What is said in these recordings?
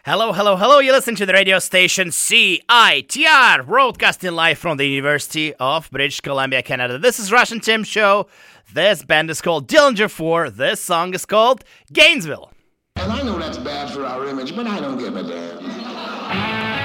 Hello, hello, hello. You listen to the radio station CITR, broadcasting live from the University of British Columbia, Canada. This is Russian Tim Show. This band is called Dillinger 4. This song is called Gainesville. And I know that's bad for our image, but I don't give a damn.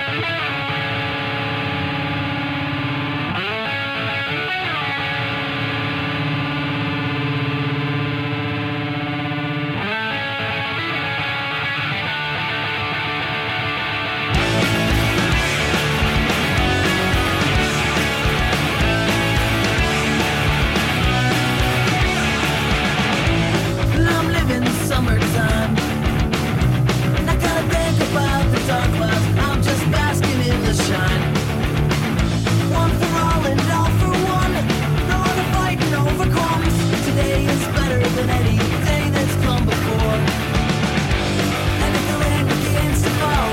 Summertime. I gotta think about the dark clouds. I'm just basking in the shine. One for all and all for one. No other fighting overcomes. Today is better than any day that's come before. And if the rain begins to fall,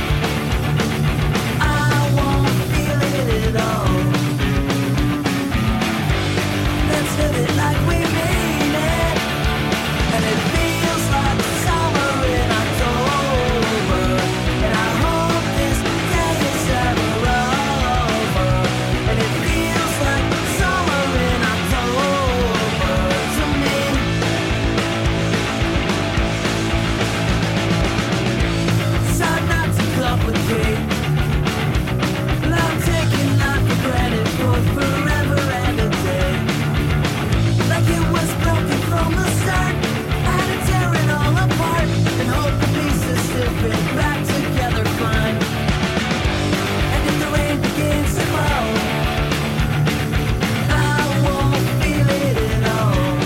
I won't feel it at all. Let's live it like we mean it. And it feels like summer in October. And I hope this day is ever over. And it feels like summer in October to me. So not to complicate, but I'm taking life for granted for forever and a day. Like it was broken from the start. Tear it all apart and hope the pieces still fit back together fine. And if the rain begins to fall, I won't feel it at all.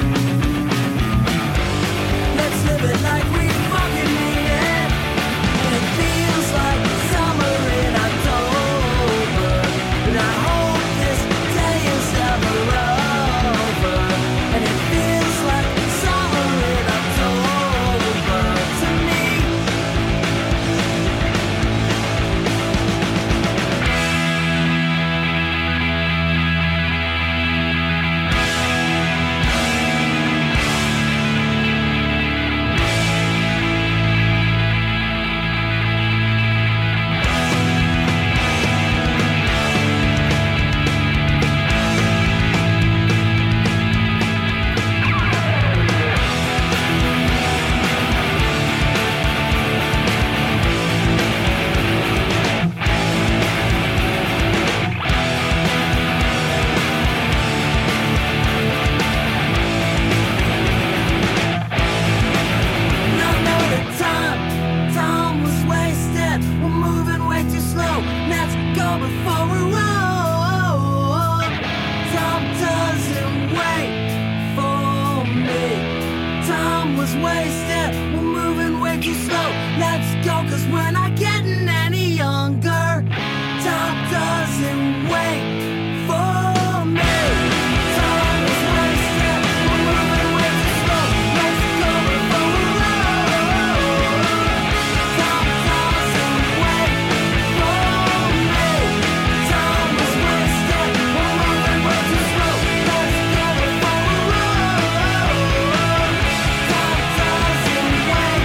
Let's live it like we fucking mean it. And it feels like summer in October. And I hope this day is ever over. And it feels like summer in October to me. No, no, the time was wasted. We're moving way too slow. Let's go before we're wrong. Time doesn't wait for me. Time was wasted. We're moving way too slow. Let's go, 'cause we're not getting any younger. Time doesn't wait for me. Time was wasted. We're moving way too slow. Let's go before we're wrong. Time doesn't wait for me. Time was wasted. We're moving way too slow. Let's go before we're wrong. Time doesn't wait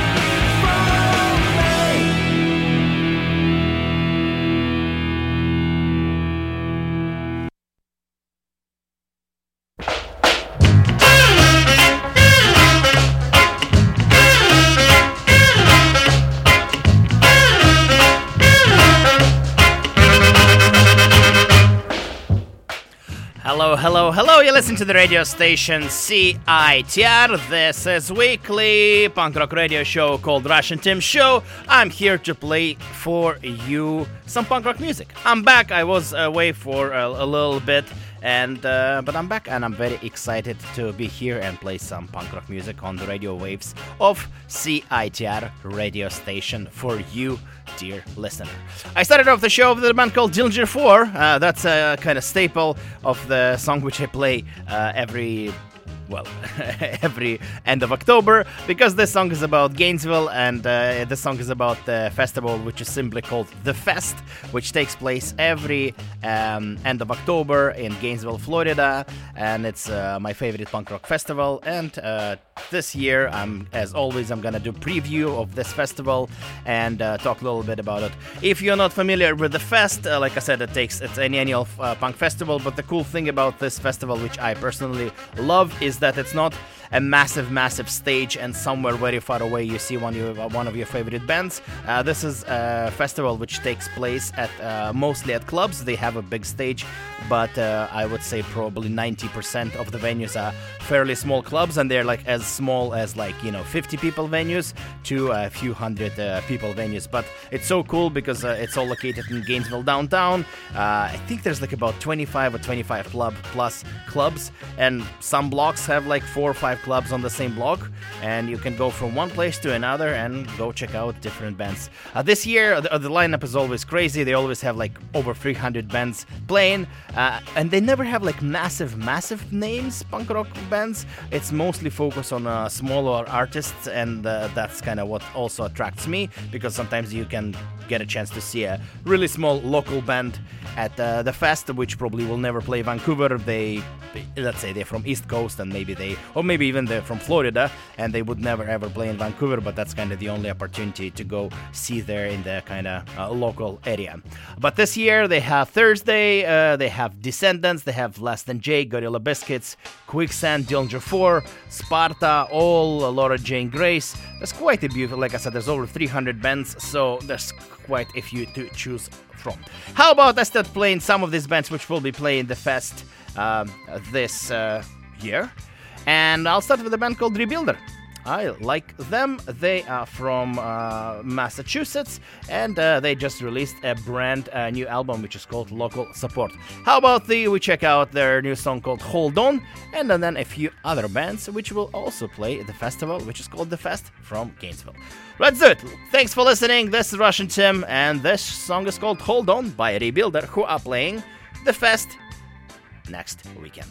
Hello, hello, hello. You listen to the radio station CITR. This is weekly punk rock radio show called Russian Tim Show. I'm here to play for you some punk rock music. I'm back. I was away for a little bit, but I'm back and I'm very excited to be here and play some punk rock music on the radio waves of CITR radio station for you, dear listener. I started off the show with a band called Dillinger 4. That's a kind of staple of the song which I play every well, every end of October, because this song is about Gainesville, and this song is about the festival, which is simply called The Fest, which takes place every end of October in Gainesville, Florida, and it's my favorite punk rock festival. And this year, as always, I'm gonna do preview of this festival and talk a little bit about it. If you're not familiar with The Fest, like I said, it's an annual punk festival, but the cool thing about this festival, which I personally love, is that it's not a massive stage and somewhere very far away you see one of your favorite bands. This is a festival which takes place at mostly at clubs. They have a big stage, but I would say probably 90% of the venues are fairly small clubs, and they're like as small as 50 people venues to a few hundred people venues. But it's so cool because it's all located in Gainesville downtown. I think there's like about 25 or 25 plus clubs, and some blocks have like 4 or 5 clubs on the same block, and you can go from one place to another and go check out different bands. This year the lineup is always crazy. They always have like over 300 bands playing, and they never have like massive names punk rock bands. It's mostly focused on smaller artists, and that's kind of what also attracts me, because sometimes you can get a chance to see a really small local band at the fest, which probably will never play Vancouver. Let's say they're from East Coast, and maybe even they're from Florida, and they would never ever play in Vancouver, but that's kind of the only opportunity to go see there in the kind of local area. But this year they have Thursday, they have Descendants, they have Less Than Jake, Gorilla Biscuits, Quicksand, Dillinger 4, Sparta, All, Laura Jane Grace. There's quite a beautiful, like I said, there's over 300 bands, so there's quite a few to choose from. How about I start playing some of these bands which will be playing the fest this year? And I'll start with a band called Rebuilder. I like them. They are from Massachusetts, and they just released a brand new album which is called Local Support. How about we check out their new song called Hold On, and then a few other bands which will also play at the festival, which is called The Fest from Gainesville. Let's do it. Thanks for listening. This is Russian Tim, and this song is called Hold On by Rebuilder, who are playing The Fest next weekend.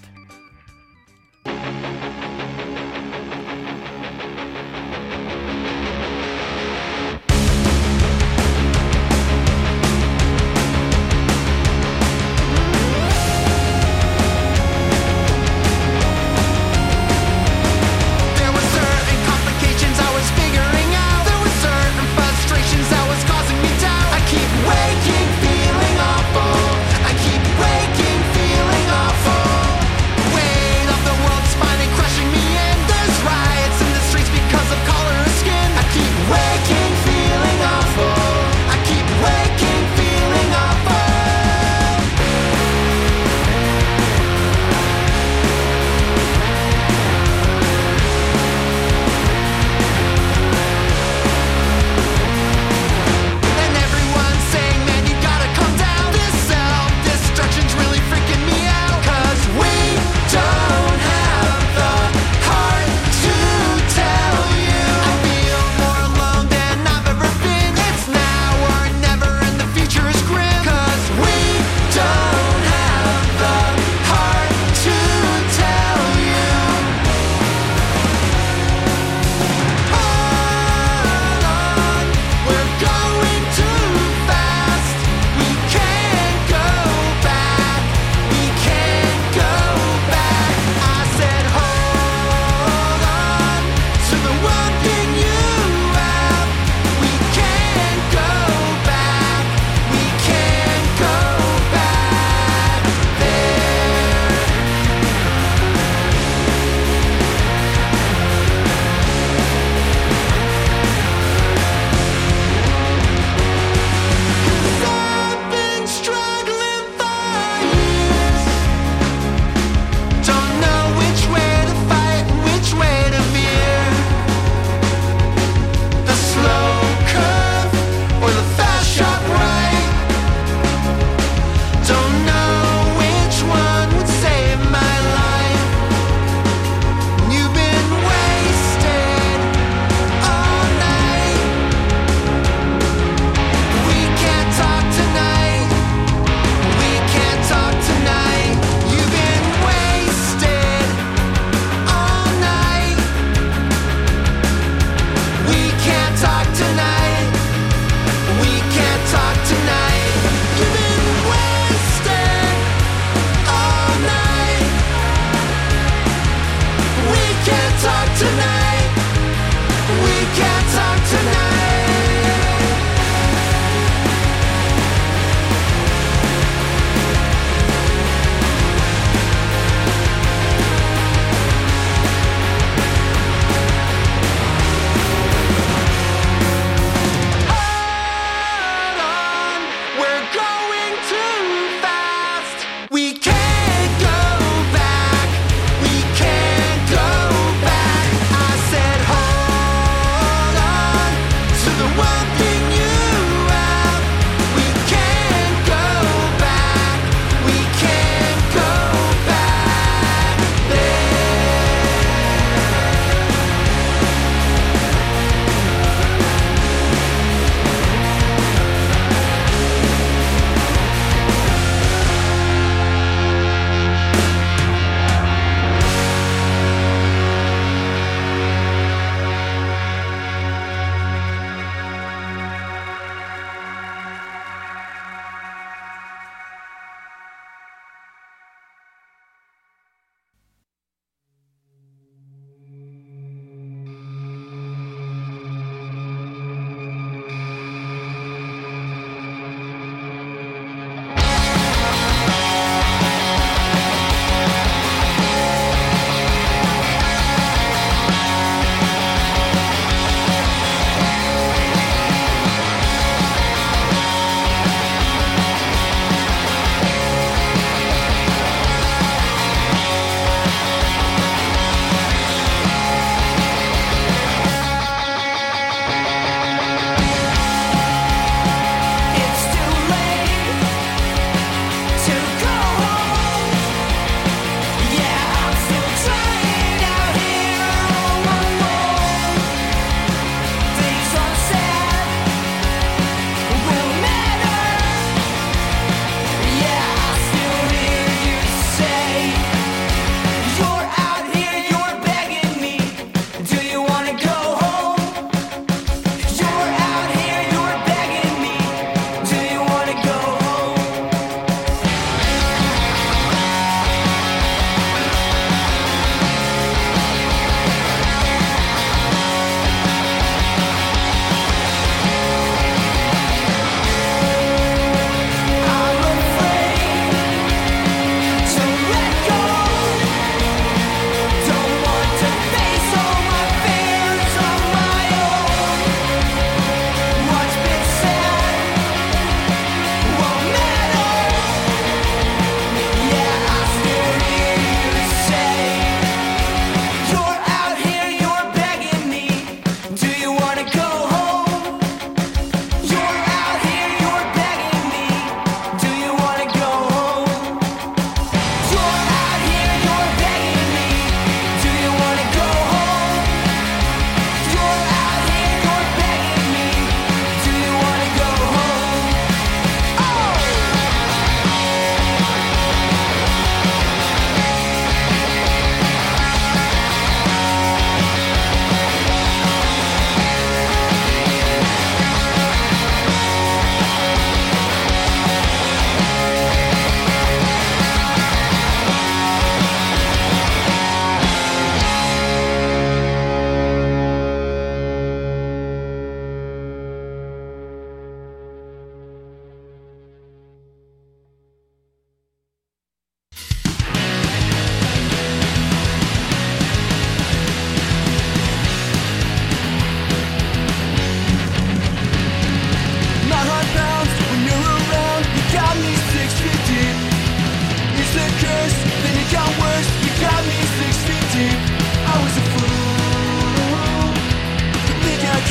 Waking, feeling awful. I keep waking, feeling awful.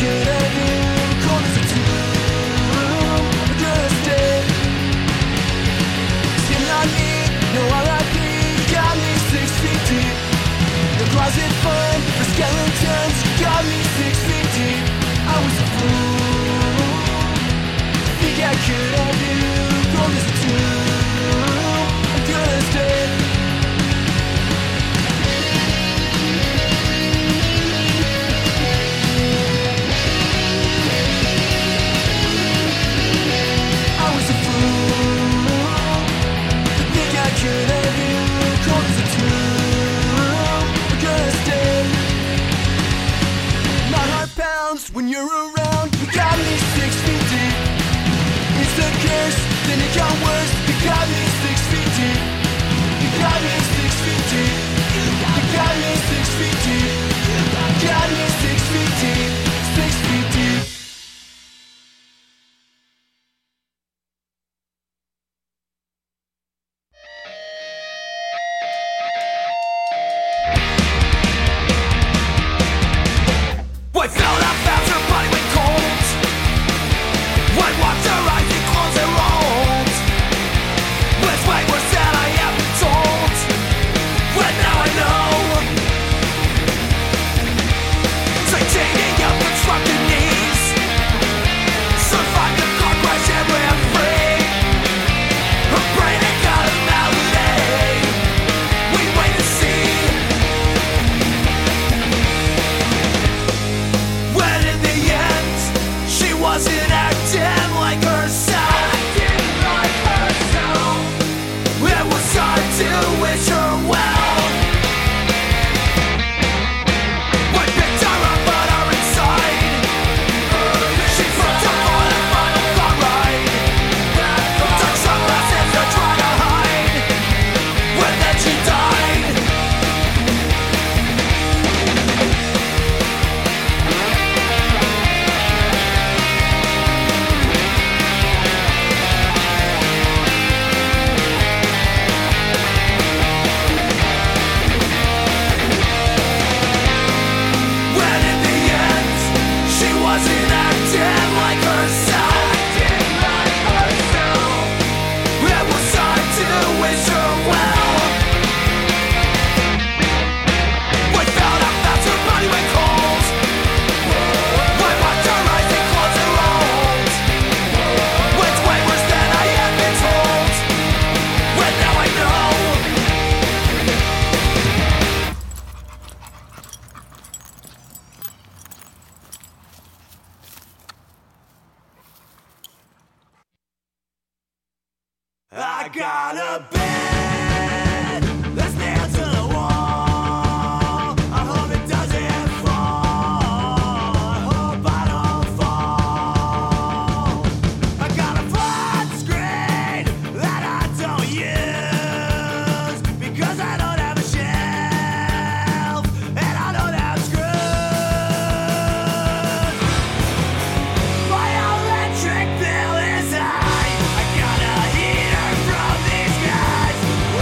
could I do? Cold as a tomb, I'm gonna stay. Skin on me, no R.I.P. Got me 6 feet deep. Your closet fun for skeletons. Got me 6 feet deep. I was a fool. Think I could I do? Cold as a tomb, I'm gonna stay. Could I do? Cold as a tomb, we're gonna stay. My heart pounds when you're around. You got me 6 feet deep. It's a curse, then it got worse. You got me 6 feet deep. You got me 6 feet deep. You got me 6 feet deep. You got me 6 feet deep. 6 feet deep. I felt I felt her body went cold. I watched her eyes and close their rolled. It's way worse than I have been told. But now I know. It's like taking up with drunken knees. Survived the car crash and ran free. Her brain had got a malady. We wait and see. When in the end, she wasn't acting like herself. It was hard to wish her well. I picked her up, but her inside, she flipped up on a final car ride. Took some lessons to try to hide, but then she died. When in the end, she wasn't acting like herself. It was hard to wish her well. I felt her body went cold. I watched her eyes and close their rolled. It's way worse than I had been told. But now I know. I got a bed that's nailed to the wall. I hope it doesn't fall. I hope I don't fall. I got a flat screen that I don't use because I don't have a shelf and I don't have screws. My electric bill is high. I got a heater from these guys.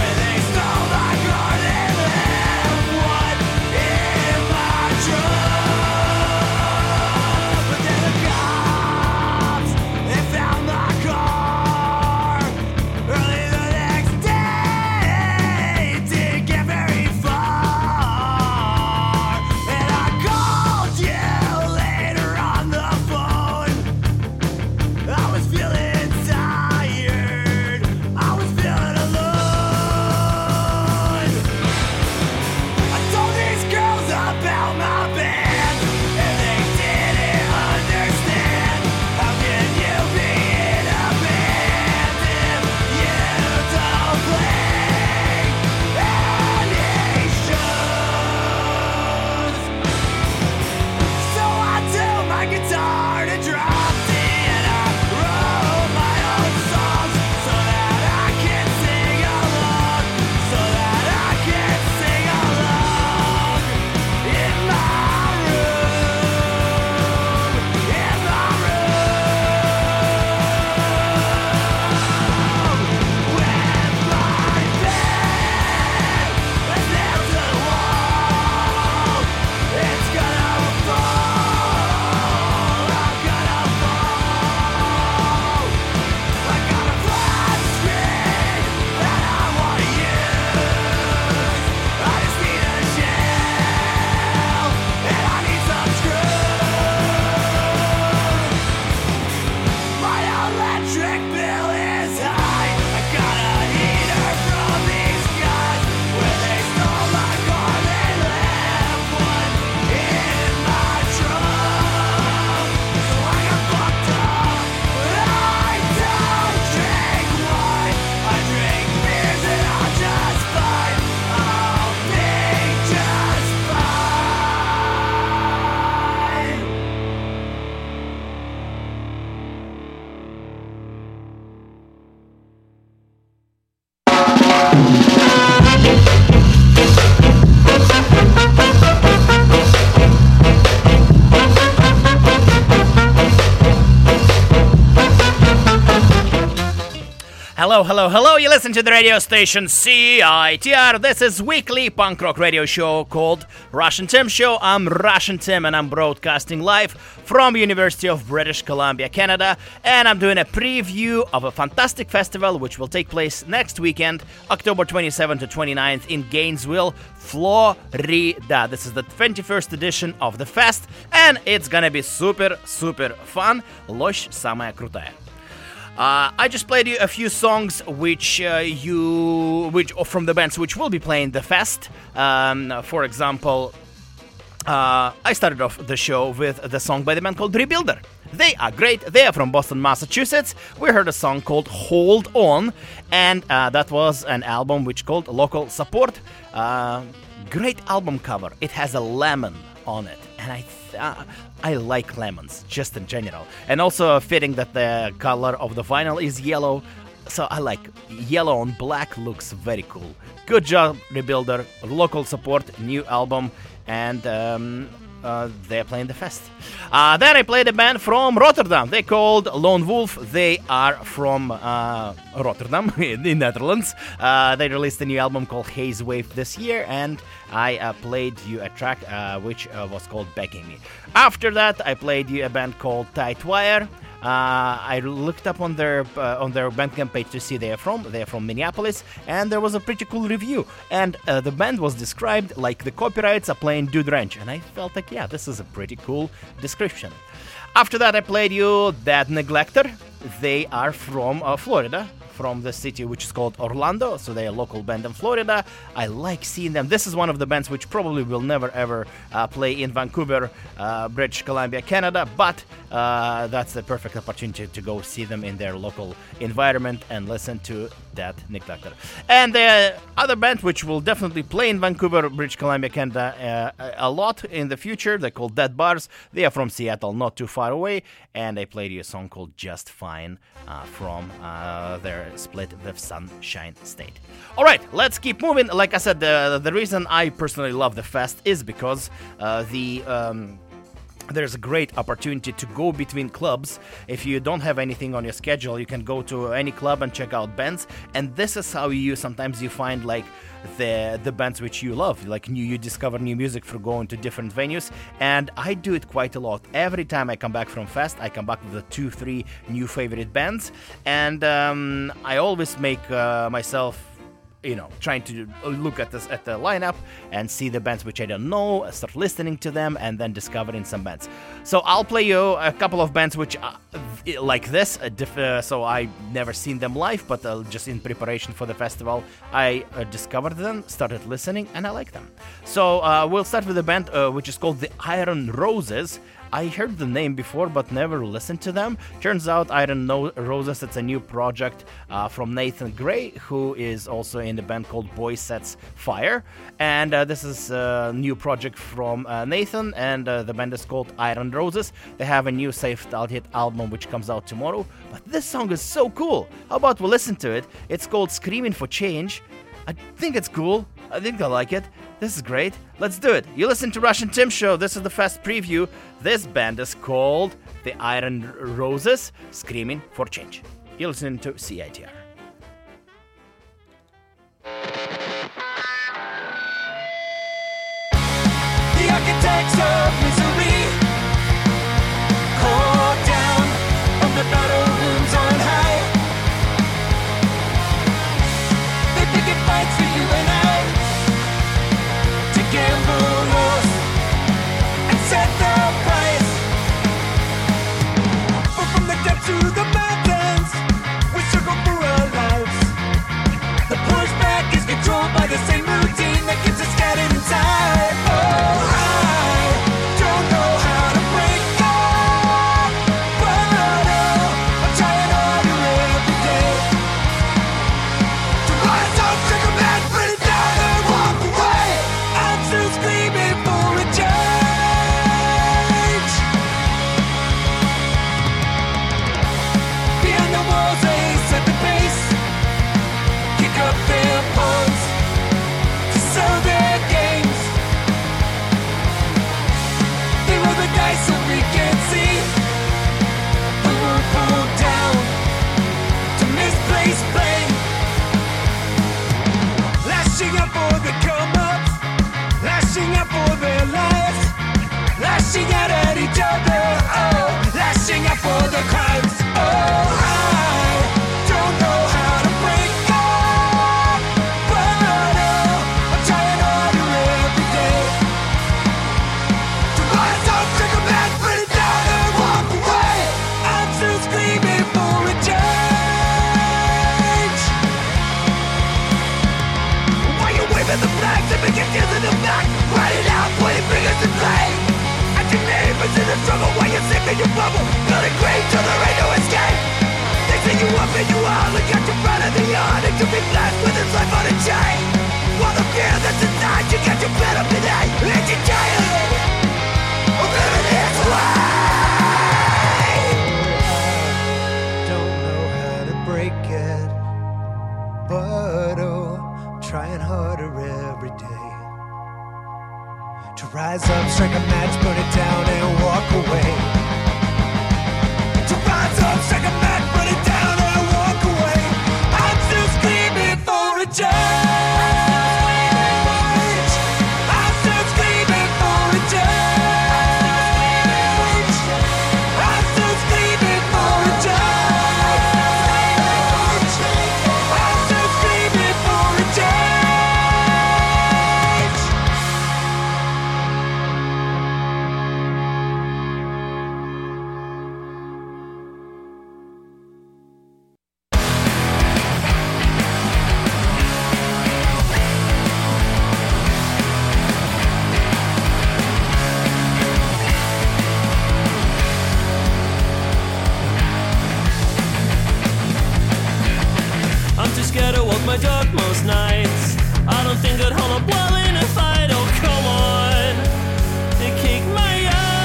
Hello, hello, hello. You listen to the radio station CITR. This is weekly punk rock radio show called Russian Tim Show. I'm Russian Tim and I'm broadcasting live from University of British Columbia, Canada. And I'm doing a preview of a fantastic festival which will take place next weekend, October 27th to 29th in Gainesville, Florida. This is the 21st edition of the fest and it's gonna be super, super fun. Ложь самая крутая. I just played you a few songs which from the bands which will be playing the fest. For example, I started off the show with the song by the band called Rebuilder. They are great. They are from Boston, Massachusetts. We heard a song called Hold On, and that was an album which called Local Support. Great album cover. It has a lemon on it, and I like lemons just in general, and also fitting that the color of the vinyl is yellow, so I like yellow on black. Looks very cool. Good job, Rebuilder. Local Support, new album, and they're playing the fest. Then I played a band from Rotterdam. They called Lone Wolf. They are from Rotterdam in the Netherlands. They released a new album called Haze Wave this year, and I played you a track which was called Begging Me. After that, I played you a band called Tight Wire. I looked up on their Bandcamp page to see they're from Minneapolis, and there was a pretty cool review, and the band was described like the copyrights are playing Dude Ranch, and I felt like, yeah, this is a pretty cool description. After that, I played you That Neglector. They are from Florida, from the city which is called Orlando, so they're a local band in Florida. I like seeing them. This is one of the bands which probably will never ever play in Vancouver, British Columbia, Canada, but that's the perfect opportunity to go see them in their local environment and listen to That Neglector. And the other band which will definitely play in Vancouver, British Columbia, Canada a lot in the future, they're called Dead Bars. They are from Seattle, not too far away, and I played you a song called Just Fine from their split with Sunshine State. Alright, let's keep moving. Like I said, the reason I personally love the fest is because there's a great opportunity to go between clubs. If you don't have anything on your schedule, you can go to any club and check out bands, and this is how sometimes you find like the bands which you love, like you discover new music through going to different venues, and I do it quite a lot. Every time I come back from fest, I come back with the 2-3 new favorite bands, and I always make myself trying to look at the lineup and see the bands which I don't know, start listening to them, and then discovering some bands. So I'll play you a couple of bands which like this, so I never seen them live, but just in preparation for the festival, I discovered them, started listening, and I like them. So we'll start with a band which is called the Iron Roses. I heard the name before, but never listened to them. Turns out Iron Roses, it's a new project from Nathan Gray, who is also in the band called Boy Sets Fire. And this is a new project from Nathan, and the band is called Iron Roses. They have a new self-titled album which comes out tomorrow. But this song is so cool. How about we listen to it? It's called Screaming for Change. I think it's cool. I think I like it. This is great. Let's do it. You listen to Russian Tim Show. This is the fest preview. This band is called the Iron Roses, Screaming for Change. You're listening to CITR. The architects of misery, called down from the battle rooms on high. They picket fights for you and I, to gamble wars and set the price. But from the depths to the mountains, we struggle for our lives. The pushback is controlled by the same routine that keeps us scattered inside. Oh, I to be blessed with its life on a chain. While the fear that's inside you gets you better today. It's your child of living this way. Don't know how to break it, but oh, trying harder every day. To rise up, strike a match, burn it down and walk away. To rise up, strike a match, burn it down and walk away. I'm still screaming for a change. I'm still screaming for a change. I'm still screaming for a change. I'm still screaming for a change. I'm too scared to walk my dog most nights. I don't think I'd hold up well in a fight. Oh, come on, they kick my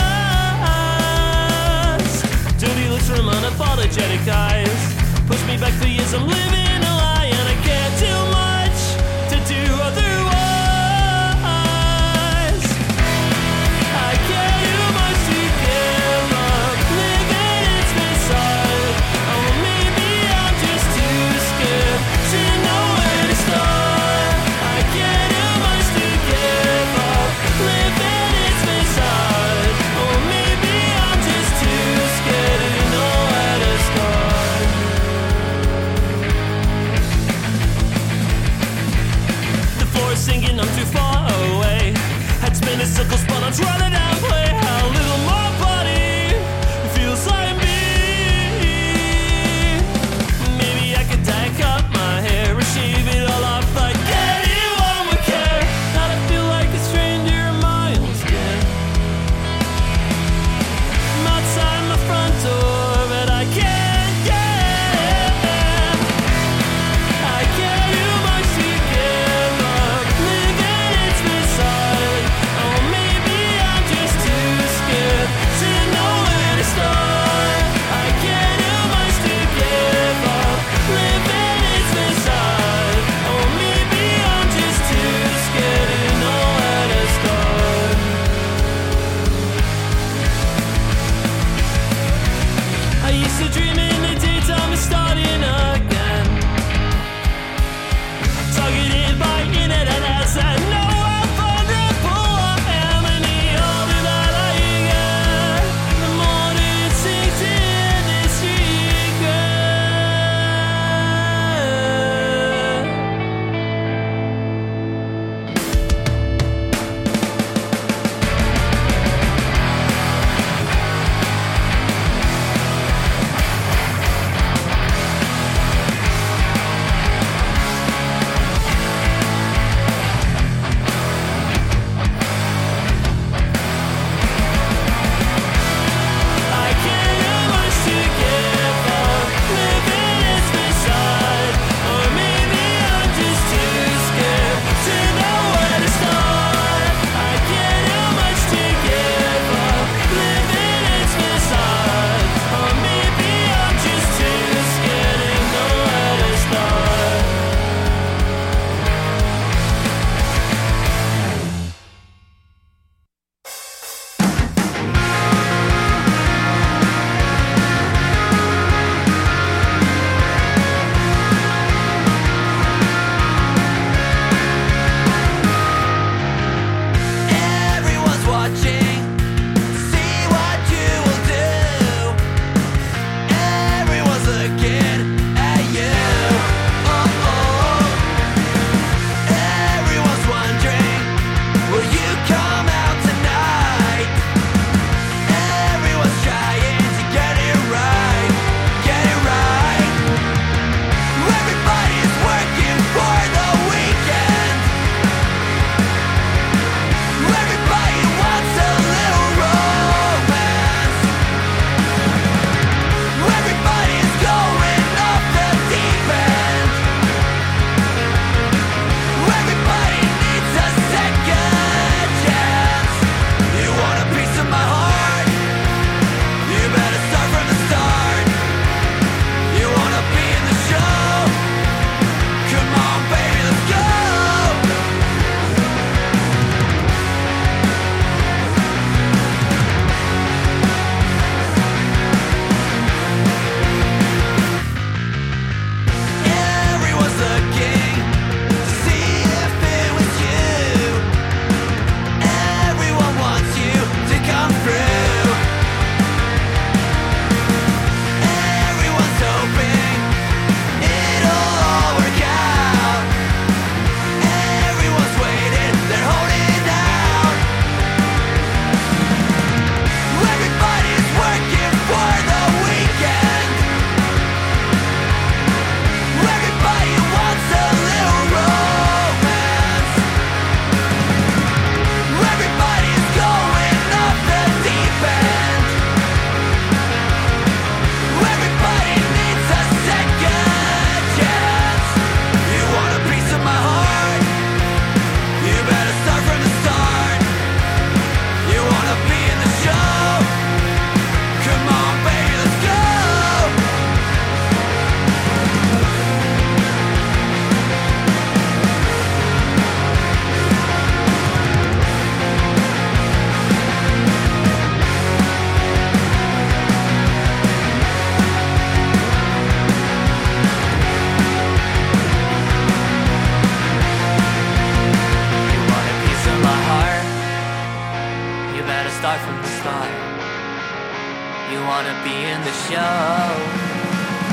ass. Dirty looks from unapologetic eyes push me back for years. I'm living a lie, and I can't do much to do otherwise. I can't do much to give up. Living its facade. Oh, maybe I'm just too scared to know where to start. I can't do much to give up. Living its facade. Oh, maybe I'm just too scared to know where to start. The floor is sinking, I'm too far away. Head spinning circles, but I'm trying to downplay how little my body feels like me. Maybe I could tack up my hair or shave it all off like anyone would care. Now I feel like a stranger miles dead. I'm outside my front door, but I can't get. I can't do much to give up. Living its facade. Oh, maybe I'm just too scared to know where to start. I can't do much to give up. Living its facade. Oh, maybe I'm just too scared to know where to start. I used to dream in the daytime of starting again. Targeted by internet ads that know how vulnerable I am. And the older that I get, the more it sinks in this regret.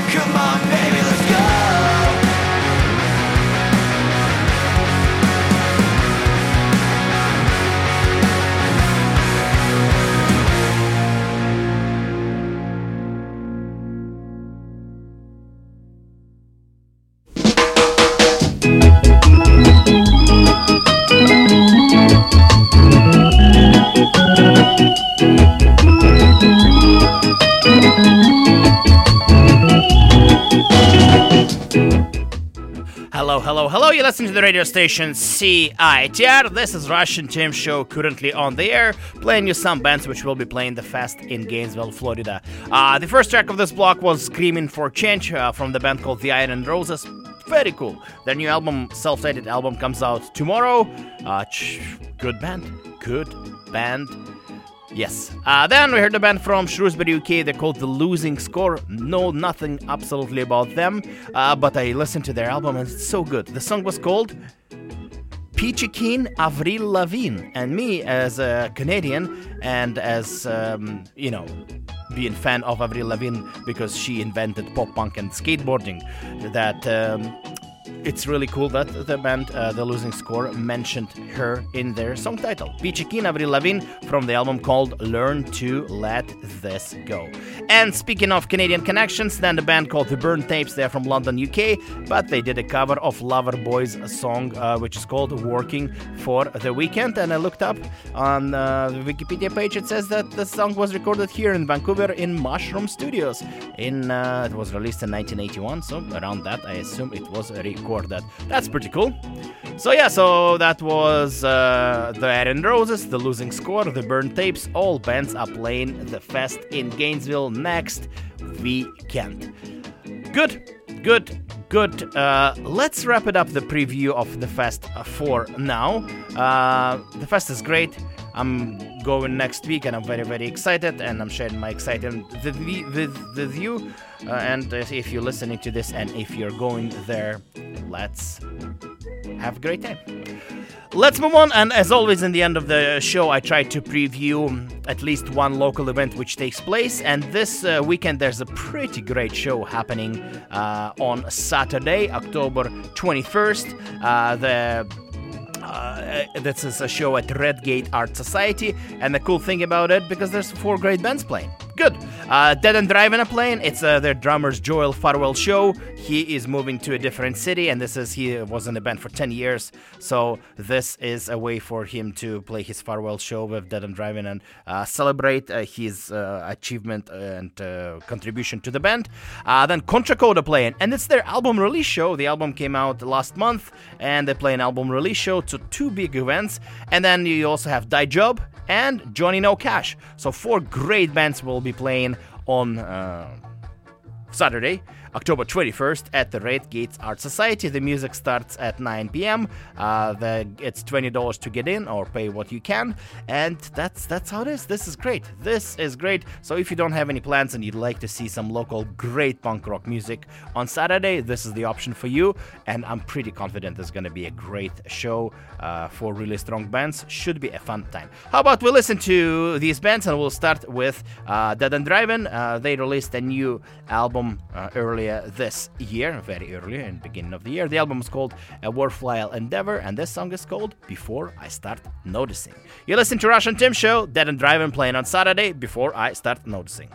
Come on, baby, let's go. Hello, hello, hello. You listen to the radio station CITR. This is Russian Tim Show, currently on the air, playing you some bands which will be playing the fest in Gainesville, Florida. The first track of this block was Screaming for Change from the band called The Iron Roses. Very cool. Their new album, self-titled album, comes out tomorrow. Good band. Good band. Yes. Then we heard a band from Shrewsbury, UK. They're called The Losing Score. Know nothing absolutely about them, but I listened to their album and it's so good. The song was called Peachy Keen Avril Lavigne. And me, as a Canadian and as, being fan of Avril Lavigne because she invented pop punk and skateboarding, that it's really cool that the band The Losing Score mentioned her in their song title. Peachy Keen Avril Lavigne from the album called Learn to Let This Go. And speaking of Canadian connections, then the band called The Burn Tapes. They're from London, UK, but they did a cover of Loverboy's song which is called Working for the Weekend. And I looked up on the Wikipedia page. It says that the song was recorded here in Vancouver in Mushroom Studios. It was released in 1981, so around that I assume it was recorded. That's pretty cool. So that was the Iron Roses, The Losing Score, The Burn Tapes. All bands are playing the fest in Gainesville next weekend. Good. Let's wrap it up, the preview of the fest for now. The fest is great. I'm going next week and I'm very, very excited, and I'm sharing my excitement with you. And if you're listening to this and if you're going there, let's have a great time. Let's move on, and as always in the end of the show I try to preview at least one local event which takes place, and this weekend there's a pretty great show happening on Saturday, October 21st. This is a show at Redgate Art Society, and the cool thing about it, because there's 4 great bands playing. Good. Dead and Driving are playing. It's their drummer's Joel Farwell show. He is moving to a different city, and he was in the band for 10 years, so this is a way for him to play his farewell show with Dead and Driving and celebrate his achievement and contribution to the band. Then Contra Code are playing, and it's their album release show. The album came out last month, and they play an album release show, so 2 big events. And then you also have Die Job and Johnny No Cash. So 4 great bands will be playing on Saturday, October 21st at the Redgate Art Society. The music starts at 9 p.m. It's $20 to get in, or pay what you can, and that's how it is. This is great. So if you don't have any plans and you'd like to see some local great punk rock music on Saturday, this is the option for you, and I'm pretty confident it's going to be a great show for really strong bands. Should be a fun time. How about we listen to these bands, and we'll start with Dead and Driving. They released a new album earlier this year, very early in the beginning of the year. The album is called A Worthwhile Endeavor, and this song is called Before I Start Noticing. You listen to Russian Tim Show, Dead and Driving, playing on Saturday, Before I Start Noticing.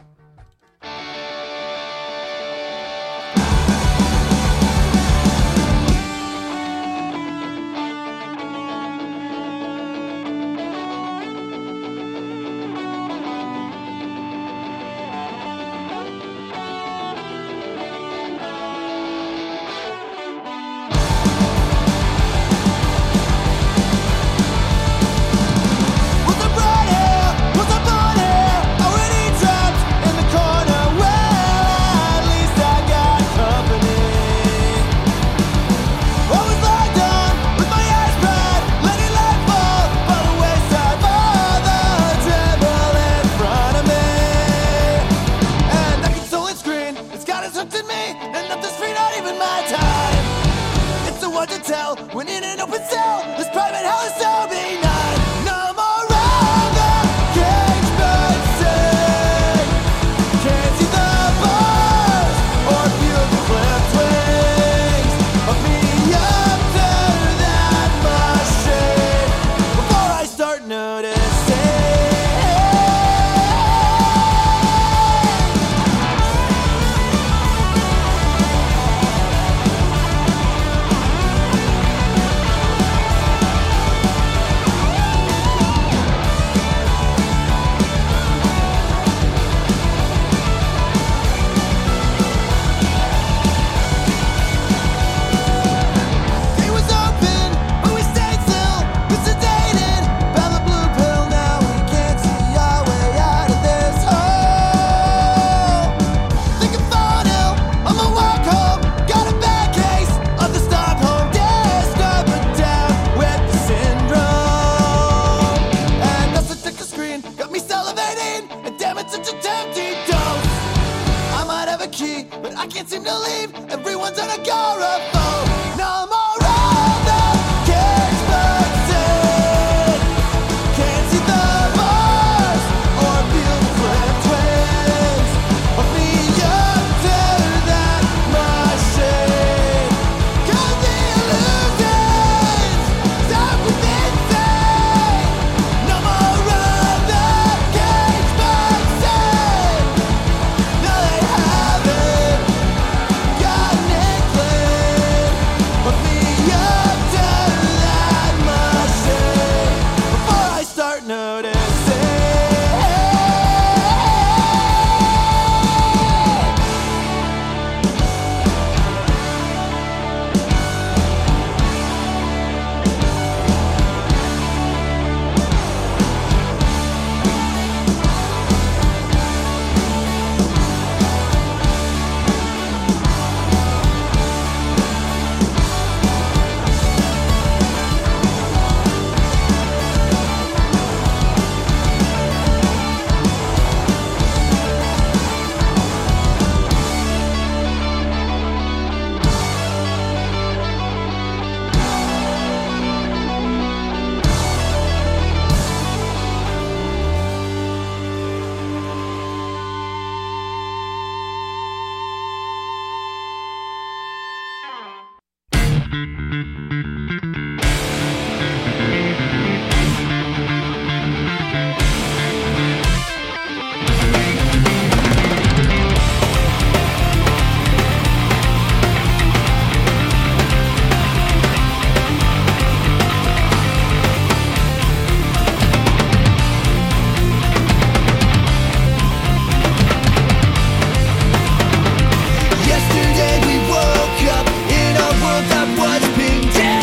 When in an open cell, this private hell is so benign. No more hunger, cage but say, can't see the bars or feel me, but I can't seem to leave. Everyone's on agoraphobe. No more of the cage boxes. Can't see the bars or feel the clamp twins. Of me up to that machine. 'Cause the illusions start with insane. No more of the cage boxes. No, they haven't got an inkling of me up to that machine. Before I start noticing. Yesterday we woke up in a world that was being dead.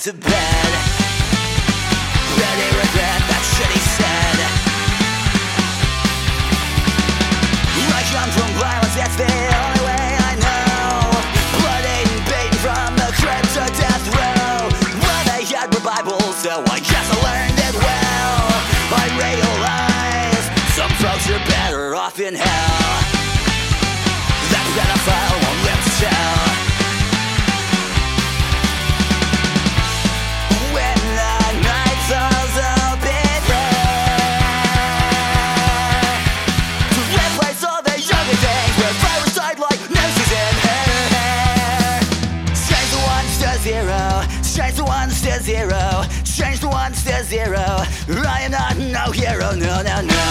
to bed. Ready regret that shit he said. I come from violence, that's the only way I know. Blood eating, beaten from the crib to death row. Well, they had my Bible, so I guess I learned it well. I realize some folks are better off in hell. That pedophile won't live to tell. When the night falls a bit rare, to replace all the younger things with fireside like nooses in her hair. Change the ones to zero, change the ones to zero, change the ones to zero. I am not no hero, no, no, no.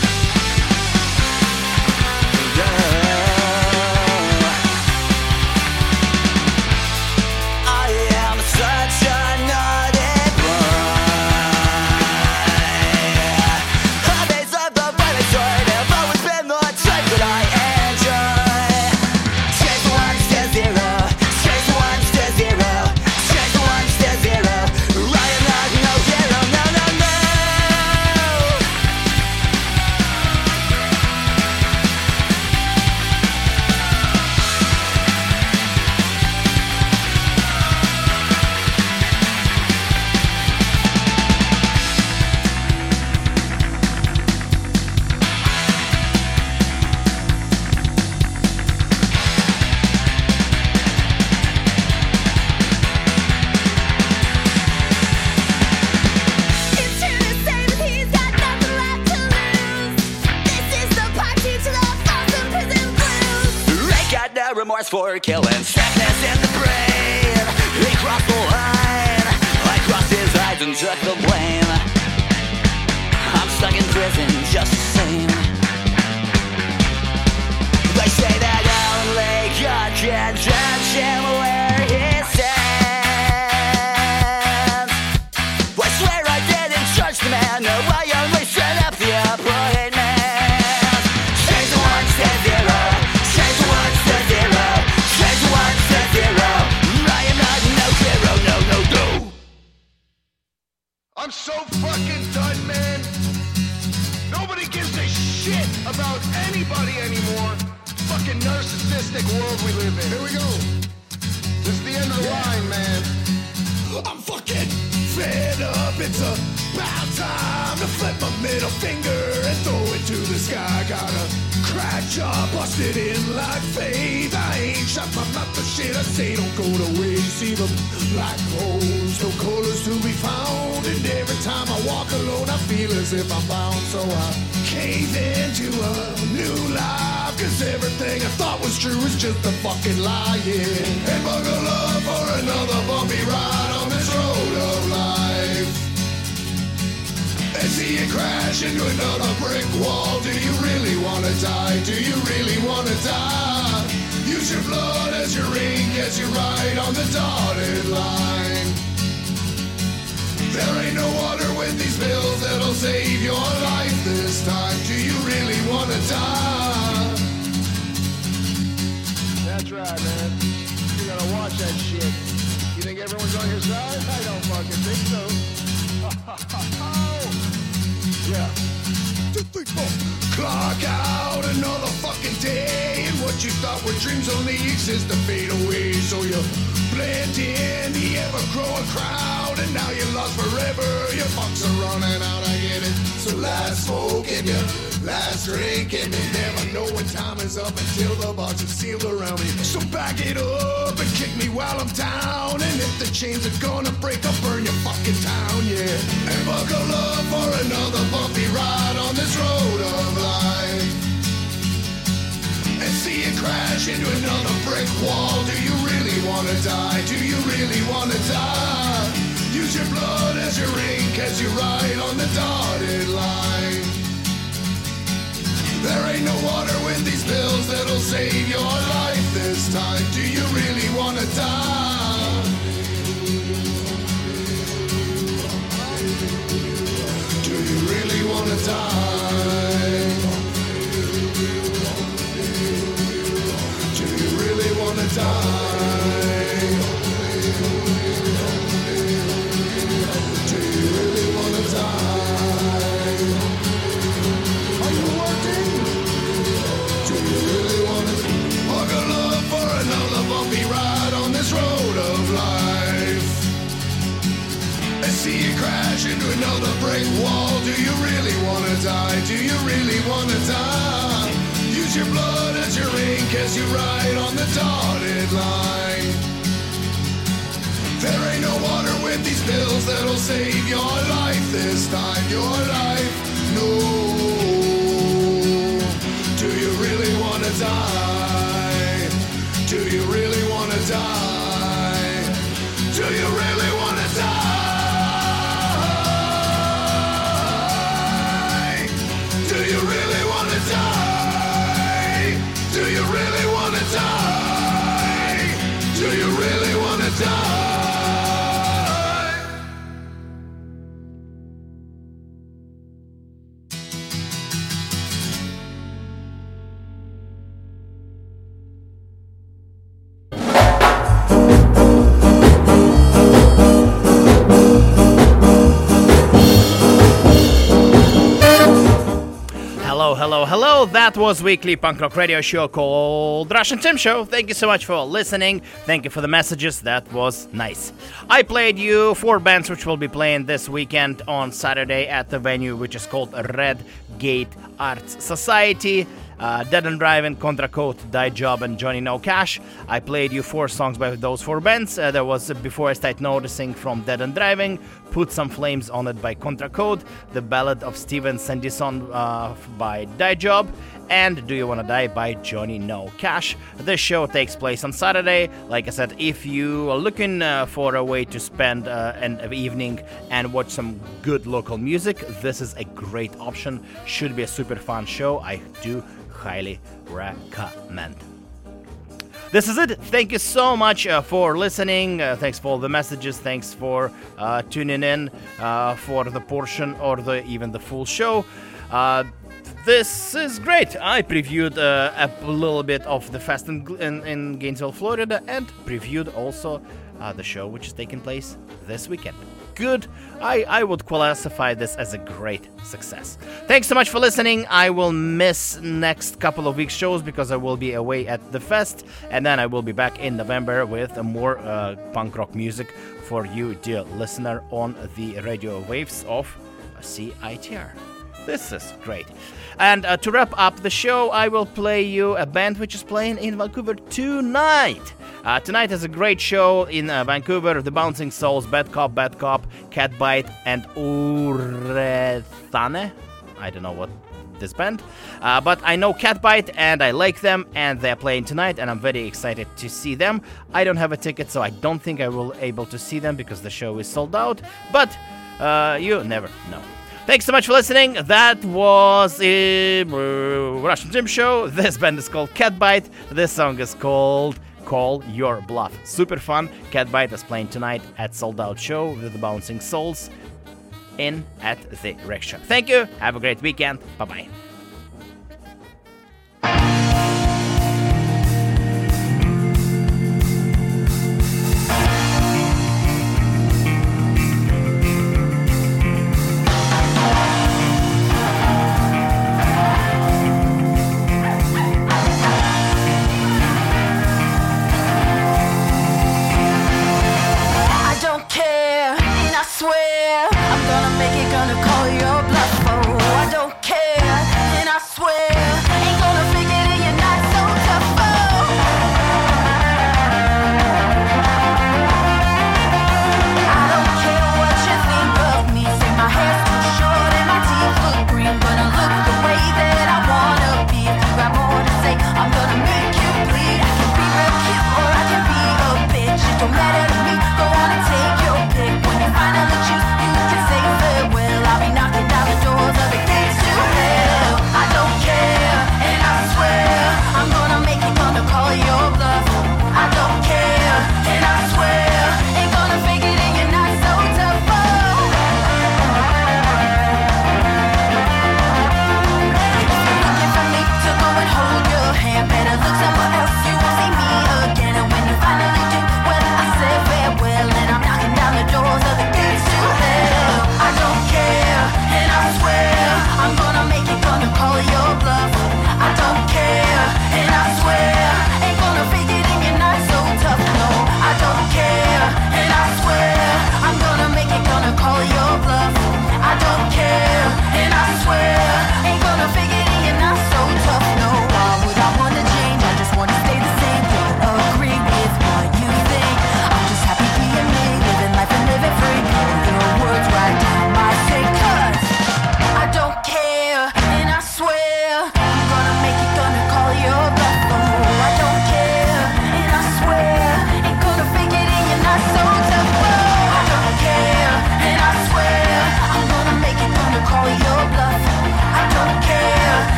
I am such a naughty boy. Hobbies of the violent sort have always been the type that I enjoy. Change the ones to zero, change the ones to zero, change the ones to zero. I am not no hero, no, no, no. It's true to say that he's got nothing left to lose. This is the part 2 to the Folsom Prison Blues. They got no remorse for killing, sickness in the brain. He crossed the line, I crossed his eyes and took the blame. I'm stuck in prison just the same. They say that only God can judge him where he stands. I swear I didn't judge the man, no, I only set up the appointment. Change the ones to zero, change the ones to zero, change the ones to zero. I am not no hero, no, no, no. I'm so fucking done, man. Nobody gives a shit about anybody anymore. Fucking narcissistic world we live in. Here we go. This is the end of the line, man. I'm fucking fed up. It's about time to flip my middle finger and throw it to the sky. Got a crack jaw busted in like faith. I ain't shut my mouth for shit I say. Don't go to waste. See them black holes, no colors to be found. And every time I walk alone, I feel as if I'm bound. So I cave into a new life. Cause everything I thought was true is just a fucking lie, yeah. And buckle up for another bumpy ride on this road of life. And see you crash into another brick wall. Do you really wanna die? Do you really wanna die? Use your blood as your ink as you ride on the dotted line. There ain't no water with these pills that'll save your life this time. Do you really wanna die? That's right, man. You gotta watch that shit. You think everyone's on your side? I don't fucking think so. Yeah. 2, 3, 4. Clock out another fucking day. And what you thought were dreams only exist to fade away. So you blend in the ever-growing crowd. And now you're lost forever. Your bucks are running out, I get it. So last smoke in you, last drink in me. Never know when time is up until the bars are sealed around me. So back it up and kick me while I'm down. And if the chains are gonna break, I'll burn your fucking town, yeah. And buckle up for another bumpy ride on this road of life. And see it crash into another brick wall. Do you really wanna die? Do you really wanna die? Use your blood as your ink as you ride on the dotted line. There ain't no water with these pills that'll save your life this time. Do you really wanna die? Do you really wanna die? Do you really wanna die? your blood as your ink as you ride on the dotted line. There ain't no water with these pills that'll save your life this time, your life. No. Do you really wanna die? Do you really wanna die? Do you really wanna die? Do you really wanna die? Do you really wanna die? Do you really wanna die? Hello, that was weekly punk rock radio show called Russian Tim Show. Thank you so much for listening. Thank you for the messages. That was nice. I played you 4 bands which will be playing this weekend on Saturday at the venue which is called Red Gate Arts Society. Dead and Driving, Contra Code, Die Job, and Johnny No Cash. I played you 4 songs by those 4 bands. There was Before I Start Noticing from Dead and Driving, Put Some Flames on It by Contra Code, The Ballad of Steven Sandison by Die Job, and Do You Wanna Die by Johnny No Cash. This show takes place on Saturday. Like I said, if you are looking for a way to spend an evening and watch some good local music, this is a great option. Should be a super fun show. I do highly recommend. This is it. Thank you so much for listening. Thanks for all the messages. Thanks for tuning in for the portion or even the full show. This is great. I previewed a little bit of the fest in Gainesville, Florida, and previewed also the show which is taking place this weekend. Good. I would classify this as a great success. Thanks so much for listening. I will miss next couple of weeks shows because I will be away at the fest, and then I will be back in November with more punk rock music for you, dear listener, on the radio waves of CITR. This is great. And to wrap up the show, I will play you a band which is playing in Vancouver tonight. Tonight is a great show in Vancouver. The Bouncing Souls, Bad Cop, Catbite, and Urethane. I don't know what this band, but I know Catbite and I like them, and they're playing tonight, and I'm very excited to see them. I don't have a ticket, so I don't think I will able to see them because the show is sold out, but you never know. Thanks so much for listening. That was a Russian Tim Show. This band is called Catbite. This song is called Call Your Bluff. Super fun. Catbite is playing tonight at Sold Out Show with the Bouncing Souls in at the Rickshaw. Thank you. Have a great weekend. Bye-bye.